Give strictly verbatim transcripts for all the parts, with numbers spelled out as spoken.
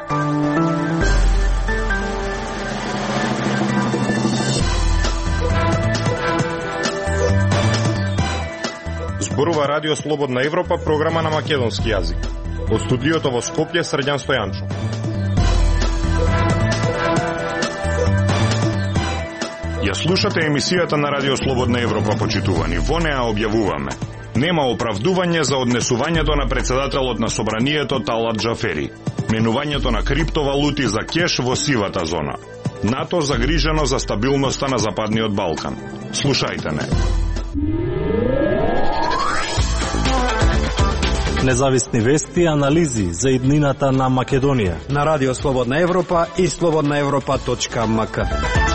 Зборува Радио Слободна Европа, програма на македонски јазик. Од студиото во Скопје, Срđan Стојанчо. Ја слушате емисијата на Радио Слободна Европа, почитувани. Во неа објавуваме: нема оправдување за однесувањето на председателот на собранието Талат Џафери, менувањето на криптовалути за кеш во сивата зона, НАТО загрижено за стабилноста на Западниот Балкан. Слушајте не. Независни вести и анализи за иднината на Македонија на Радио Слободна Европа и слободна европа точка ем ка.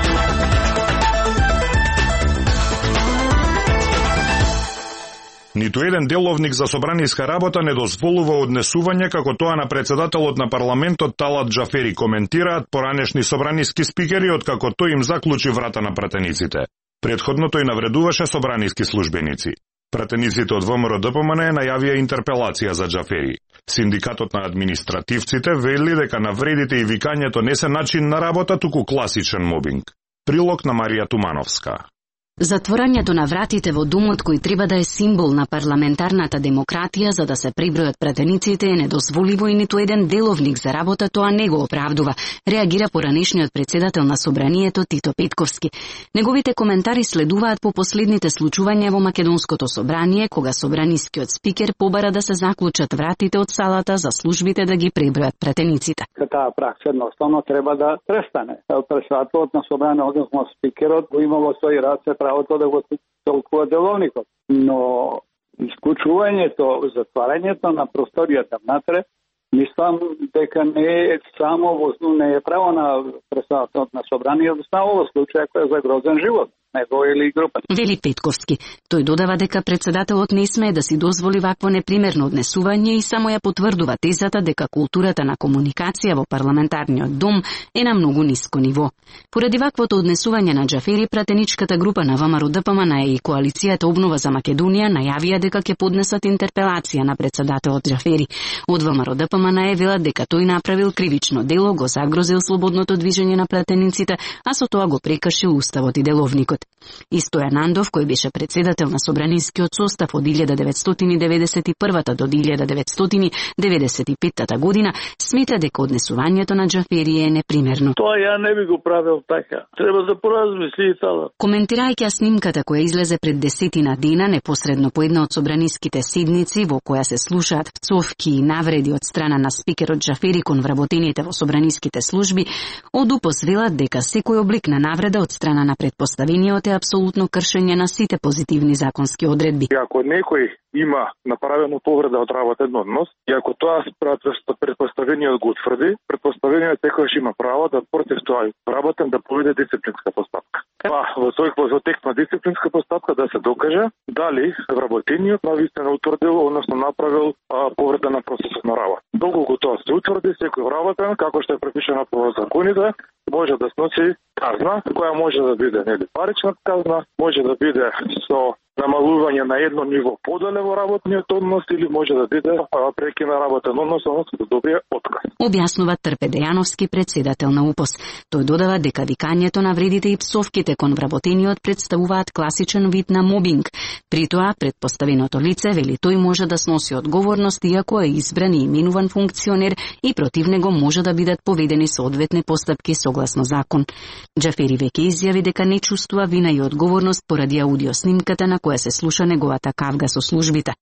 Ниту еден деловник за собраниска работа не дозволува однесување како тоа на председателот на парламентот Талат Џафери, коментираат поранешни собраниски спикери откако тој им заклучи врата на пратениците. Предходно тој навредуваше собраниски службеници. Пратениците од ВМРО-ДПМН најавија интерпелација за Џафери. Синдикатот на административците вели дека навредите и викањето не се начин на работа, туку класичен мобинг. Прилог на Марија Тумановска. Затворањето на вратите во домот кој треба да е символ на парламентарната демократија за да се прибројат пратениците е недозволиво и ниту еден деловник за работа тоа не го оправдува, реагира поранешниот председател на собранието Тито Петковски. Неговите коментари следуваат по последните случувања во Македонското собрание, кога собранискиот спикер побара да се заклучат вратите од салата за службите да ги пребројат пратениците. Таа пракса едноставно треба да престане. Председателот на собрание, односно спикерот, го има во своји раце правото да го толкува деловникот. Но исклучувањето, затварањето на просторијата внатре, мислам дека не е само во не е право на председателот на собранието, само во случај кој е загрозен живот него или група. Вели Петковски. Тој додава дека председателот не смее да си дозволи вакво непримерно однесување и само ја потврдува тезата дека културата на комуникација во парламентарниот дом е на многу ниско ниво. Поради ваквото однесување на Џафери, пратеничката група на ВМРО-ДПМН и коалицијата Обнова за Македонија најавија дека ќе поднесат интерпелација на председателот Џафери. Од ВМРО-ДПМН е велат дека тој направил кривично дело, го загрозил слободното движење на пратениците, а со тоа го прекршил уставот и деловникот. И Стојан Андов, кој беше председател на собранискиот состав од илјада деветстотини деветдесет и прва до илјада деветстотини деветдесет и петта година, смета дека однесувањето на Џафери е непримерно. Тоа ја не би го правил така. Треба да поразмисли и тала. Коментирајќи снимката која излезе пред десетина дена непосредно по една од собраниските седници во која се слушаат пцовки и навреди од страна на спикерот Џафери кон вработените во собраниските служби, од УПОС велат дека секој облик на навреда од страна на предпоставениот е апсолутно кршење на сите позитивни законски одредби. Ако некој има направено повреда од работен однос, и ако тоа предпоставениот го утврди, предпоставениот секојаш има право да против тоа работен да поведе дисциплинска постапка. Па, во тој во тек на дисциплинска постапка да се докаже дали вработениот навистина утврдил, односно направил а, повреда на процесот на работа. Доколку тоа се утврди, секој вработен, како што е препишано по законите, може да сноси казна, која може да биде нели парична казна, може да биде со намалување на едно ниво подале во работниот однос или може да биде прекина работен однос, односно да добие отказ. Објаснува Трпе Дејановски, председател на УПОС. Тој додава дека викањето на вредите и псовките кон вработениот представуваат класичен вид на мобинг. При тоа, предпоставеното лице, вели тој може да сноси одговорност иако е избран и именуван функционер и против него може да бидат поведени соодветни постапки согласно закон. Џафери веќе изјави дека не чувствува вина и одговорност поради аудиоснимката на која се слуша неговата кавга со службите.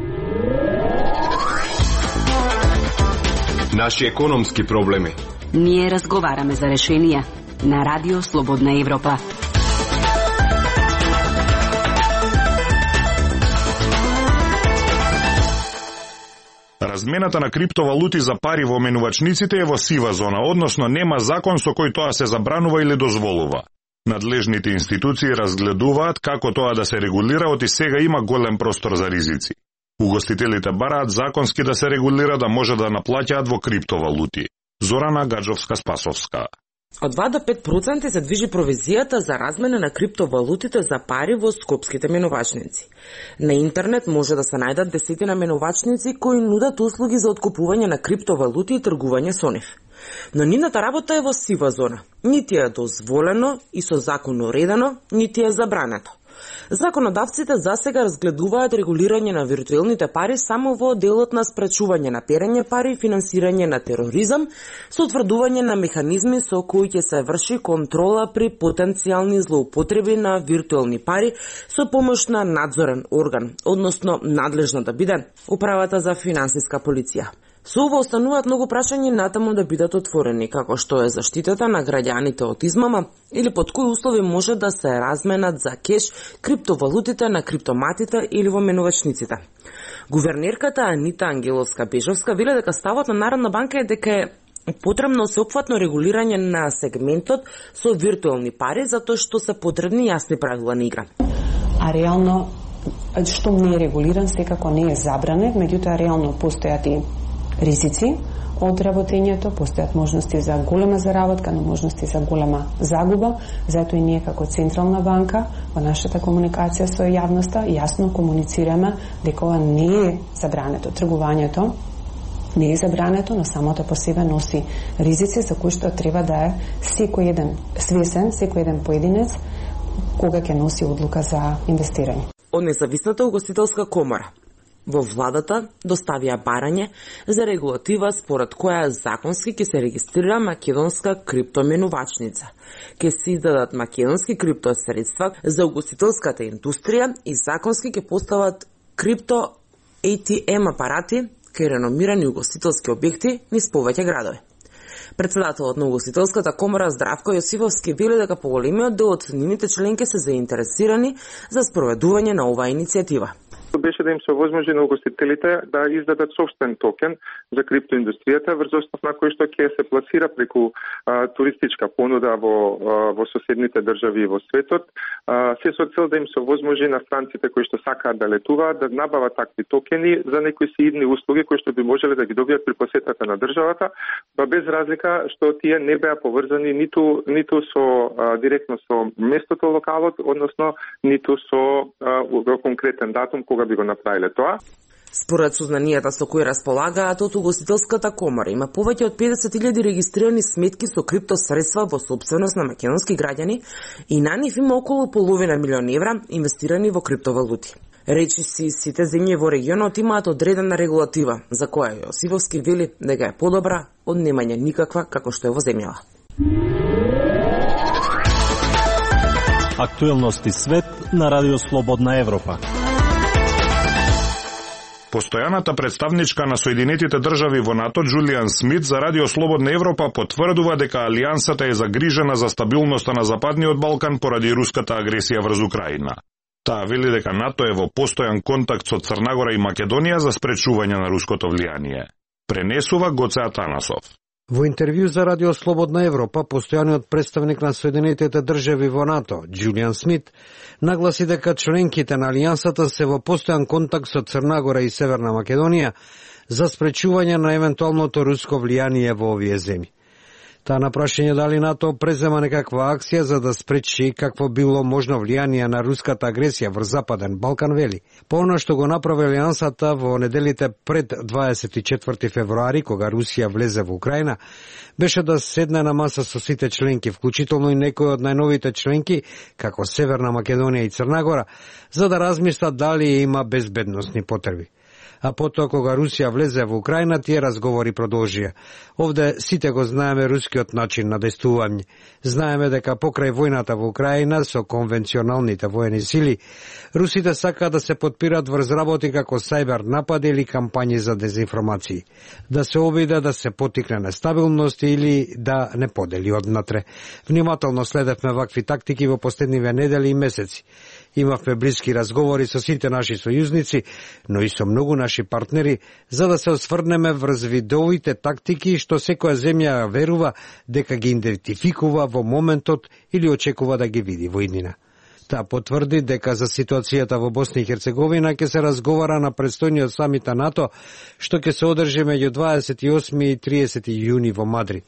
Наши економски проблеми. Ние разговараме за решенија на Радио Слободна Европа. Размената на криптовалути за пари во менувачниците е во сива зона, односно нема закон со кој тоа се забранува или дозволува. Надлежните институции разгледуваат како тоа да се регулира, оти сега има голем простор за ризици. Угостителите бараат законски да се регулира да може да наплаќаат во криптовалути. Зорана Гаджовска-Спасовска. Од два до пет проценти се движи провизијата за размена на криптовалутите за пари во скопските менувачници. На интернет може да се најдат десетина менувачници кои нудат услуги за откупување на криптовалути и тргување со нив. Но нивната работа е во сива зона. Нити е дозволено и со закон уредено, нити е забрането. Законодавците засега разгледуваат регулирање на виртуелните пари само во делот на спречување на перење пари и финансирање на тероризам, со утврдување на механизми со кои ќе се врши контрола при потенцијални злоупотреби на виртуелни пари со помош на надзорен орган, односно надлежна да биде Управата за финансиска полиција. Со ова остануваат многу прашања натаму да бидат отворени, како што е заштитата на граѓаните од измама или под кои услови може да се разменат за кеш криптовалутите на криптоматите или во менувачниците. Гувернерката Анита Ангеловска-Бежовска веле дека ставот на Народна банка е дека е потребно сеопфатно регулирање на сегментот со виртуелни пари, затоа што се потребни јасни правила на игра. А реално, што не е регулиран, секако не е забранет, меѓутоа реално постојат и ризици од работењето, постојат можности за голема заработка, но можности за голема загуба, затоа и ние како Централна банка во нашата комуникација со јавноста јасно комуницираме дека ова не е забрането. Тргувањето не е забрането, но самото по себе носи ризици за кои што треба да е секој еден свесен, секој еден поединец кога ќе носи одлука за инвестирање. Од Независната угостителска комора во владата доставија барање за регулатива според која законски ќе се регистрира македонска криптоменувачница. Ќе се издадат македонски криптосредства за угостителската индустрија и законски ќе постават крипто А Т М апарати кај реномирани угостителски објекти низ повеќе градови. Председателот на угостителската комора Здравко Јосифовски вели дека поголемиот дел од нивните членки се заинтересирани за спроведување на оваа иницијатива. Беше да им се овозможи на угостителите да издадат собствен токен за криптоиндустријата врз основ на кој што ќе се пласира преку а, туристичка понуда во а, во соседните држави и во светот, а, се со цел да им се овозможи на странците кои што сакаат да летуваат да набават такви токени за некои си идни услуги кои што би можеле да ги добијат при посетата на државата, ба без разлика што тие не беа поврзани ниту ниту со а, директно со местото локалот, односно ниту со а, конкретен датум кога би го направиле тоа. Според сознанијата со кои располагаат од угостителската комора, има повеќе од педесет илјади регистрирани сметки со криптосредства во собственост на македонски граѓани и на нив има околу половина милион евра инвестирани во криптовалути. Речи си, сите земји во регионот имаат одредена регулатива, за која Јосифовски вели дека е подобра од немање никаква како што е во земјава. Актуелности свет на Радио Слободна Европа. Постојаната представничка на Соединетите држави во НАТО Џулијан Смит за Радио Слободна Европа потврдува дека алијансата е загрижена за стабилноста на Западниот Балкан поради руската агресија врз Украина. Таа вели дека НАТО е во постојан контакт со Црнагора и Македонија за спречување на руското влијание. Пренесува Гоце Атанасов. Во интервју за Радио Слободна Европа, постојаниот представник на Соединетите држави во НАТО, Џулијан Смит, нагласи дека членките на алијансата се во постојан контакт со Црнагора и Северна Македонија за спречување на евентуалното руско влијание во овие земји. Таа на прашање дали НАТО презема некаква акција за да спречи какво било можно влијание на руската агресија врз Западен Балкан, вели. По она што го направи алијансата во неделите пред дваесет и четврти февруари, кога Русија влезе во Украина, беше да седне на маса со сите членки, вклучително и некои од најновите членки, како Северна Македонија и Црнагора, за да размислат дали има безбедносни потреби. А потоа кога Русија влезе во Украина, тие разговори продолжија. Овде сите го знаеме рускиот начин на действување. Знаеме дека покрај војната во Украина со конвенционалните воени сили, русите сакаат да се потпират врз работи како сајбер напади или кампањи за дезинформации, да се обиде да се потикне нестабилност или да не подели однатре. Внимателно следевме вакви тактики во последниве недели и месеци. Имавме блиски разговори со сите наши сојузници, но и со многу наши партнери, за да се осврнеме врз видовите тактики што секоја земја верува дека ги идентификува во моментот или очекува да ги види во иднина. Таа потврди дека за ситуацијата во Босна и Херцеговина ќе се разговара на предстојниот самит на НАТО, што ќе се одржи меѓу дваесет и осми и триесети јуни во Мадрид.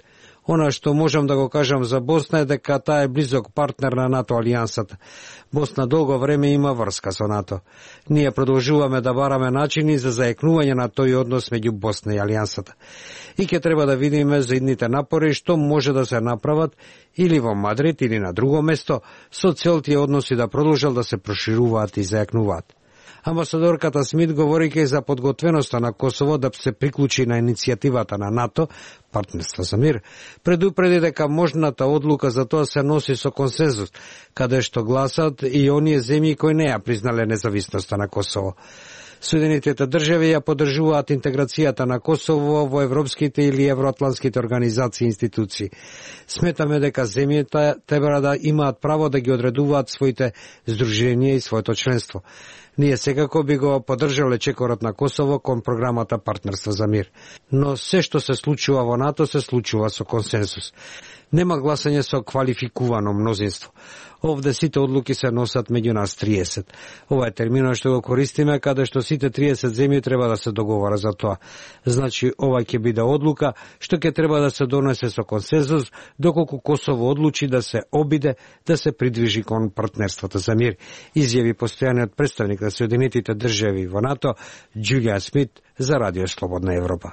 Она што можам да го кажам за Босна е дека таа е близок партнер на НАТО алијансата. Босна долго време има врска со НАТО. Ние продолжуваме да бараме начини за заекнување на тој однос меѓу Босна и алијансата. И ќе треба да видиме за идните напори што може да се направат или во Мадрид или на друго место со цел тие односи да продолжат да се прошируваат и заекнуваат. Амбасадорката Смит, говорејќи за подготвеноста на Косово да се приклучи на иницијативата на НАТО, партнерство за мир, предупреди дека можната одлука за тоа се носи со консензус, каде што гласат и оние земји кои не ја признале независноста на Косово. Соединетите држави ја поддржуваат интеграцијата на Косово во европските или евроатлантските организации и институции. Сметаме дека земјите треба да имаат право да ги одредуваат своите здруженија и своето членство. Ние секако би го поддржале чекорот на Косово кон програмата Партнерство за мир. Но се што се случува во НАТО се случува со консенсус. Нема гласање со квалификувано мнозинство. Овде сите одлуки се носат меѓу нас триесет. Ова е терминот што го користиме, каде што сите триесет земји треба да се договора за тоа. Значи, ова ќе биде одлука што ќе треба да се донесе со консензус, доколку Косово одлучи да се обиде да се придвижи кон партнерството за мир, изјави постојаниот представник на Соединетите држави во НАТО, Џулијан Смит, за Радио Слободна Европа.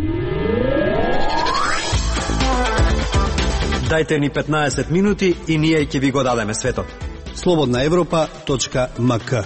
Дајте ни петнаесет минути и ние ќе ви го дадеме светот. слободна европа точка ем ка.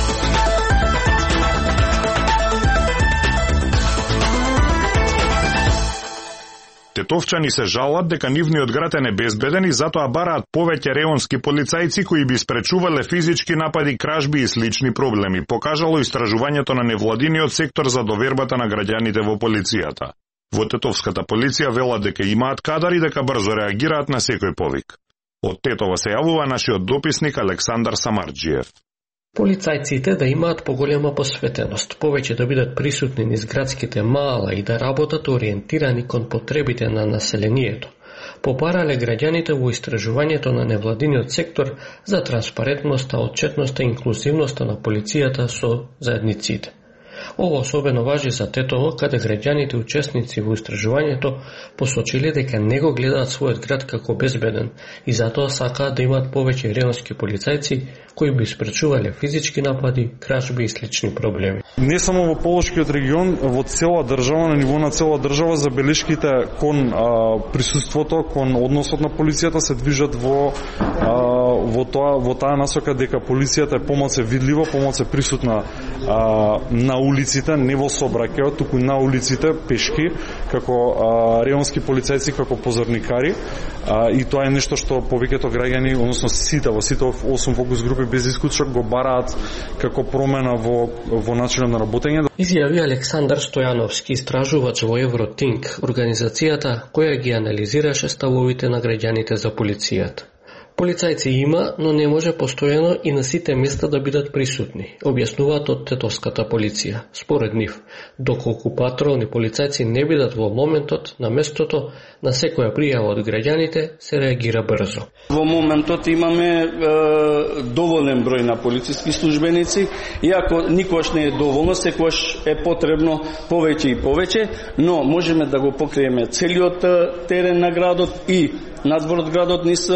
Тетовчани се жалат дека нивниот град е небезбеден и затоа бараат повеќе реонски полицајци кои би спречувале физички напади, кражби и слични проблеми, покажало истражувањето на невладиниот сектор за довербата на граѓаните во полицијата. Во тетовската полиција велат дека имаат кадар и дека брзо реагираат на секој повик. Од Тетово се јавува нашиот дописник Александар Самарџиев. Полицајците да имаат поголема посветеност, повеќе да бидат присутни низ градските маала и да работат ориентирани кон потребите на населението. Попарале граѓаните во истражувањето на невладиниот сектор за транспарентноста, отчетноста и инклузивноста на полицијата со заедниците. Ова особено важи за Тетово, каде граѓаните учесници во истражувањето посочиле дека не го гледаат својот град како безбеден и затоа сакаат да имаат повеќе реонски полицајци кои би спречувале физички напади, кражби и слични проблеми. Не само во Полошкиот регион, во цела држава, на ниво на цела држава, забелешките кон а, присуството, кон односот на полицијата се движат во а, во тоа во таа насока дека полицијата е помалку видлива, помалку присутна а, на улиците, не во сообраќајот, туку на улиците пешки како а, реонски полицајци, како позорникари, а, и тоа е нешто што повеќето граѓани, односно сите во сите осум фокус групи без исклучок го бараат како промена во во начинот на работење. Изјави Александар Стојановски, истражувач во Евротинк, организацијата која ги анализираше ставовите на граѓаните за полицијата. Полицајци има, но не може постојано и на сите места да бидат присутни, објаснуваат од тетовската полиција. Според нив, доколку патролни полицајци не бидат во моментот, на местото, на секоја пријава од граѓаните, се реагира брзо. Во моментот имаме е, доволен број на полициски службеници, иако никош не е доволно, секојаш е потребно повеќе и повеќе, но можеме да го покриеме целиот терен на градот и надвор од градот низ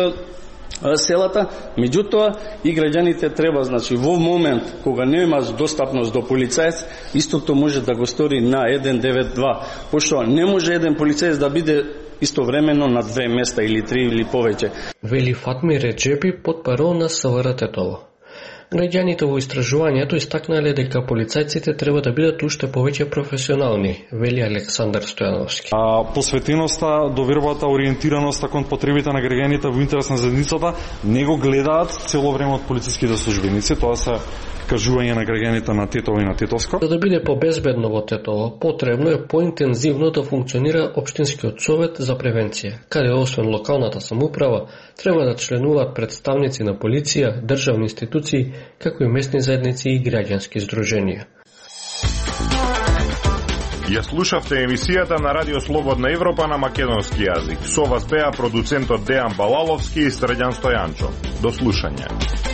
селата, меѓутоа и граѓаните треба, значи, во момент кога нема достапност до полицаец, истото може да го стори на еден девет два, пошто не може еден полицаец да биде истовремено на две места или три или повеќе. Вели Фатми Реджепи, потпарол на СВР Тетово. Граѓаните во истражувањето истакнале дека полицајците треба да бидат уште повеќе професионални, вели Александар Стојановски. А посветеноста, довербата, ориентираноста кон потребите на граѓаните во интерес на заедницата не го гледаат цело време од полициските службеници, тоа се кажување на граѓаните на Тетово и на Тетовско. За да биде побезбедно во Тетово, потребно е поинтензивно да функционира општинскиот совет за превенција, каде освен локалната самоуправа треба да членуваат представници на полиција, државни институции, како и местни заедници и граѓански здруженија. Ја слушавте емисијата на Радио Слободна Европа на македонски јазик. Со вас беа продуцентот Дејан Балаловски и Срđan Стојанчо. До слушање.